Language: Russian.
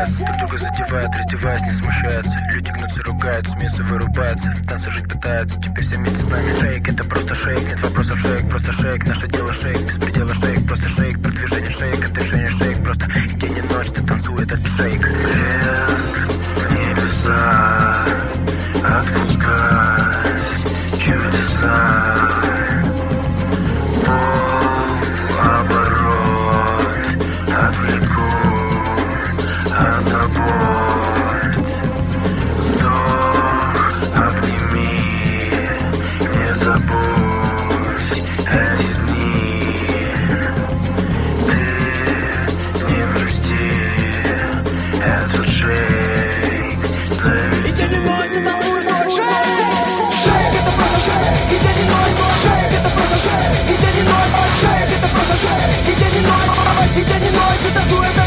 улыбается, друг друга задевает, раздеваясь, не смущается. Люди гнутся, ругают, смеются, вырубаются, в танце жить пытаются, теперь все вместе с нами. Шейк, это просто шейк, нет вопросов, шейк, просто шейк. Наше дело шейк, без предела шейк, просто шейк. Продвижение шейк, это решение шейк, просто и день и ночь ты танцуй этот шейк. Лес, небеса, отпускать чудеса. Отвлеку от забот. Вдох, обними, не забудь эти дни. Ты не грусти, этот шейк заведи. И день и ночь ты танцуешь свой шейк. Шейк это просто шейк. И день и ночь шейк это просто шейк. И день и ночь шейк это просто шейк. И день и ночь ты танцуешь.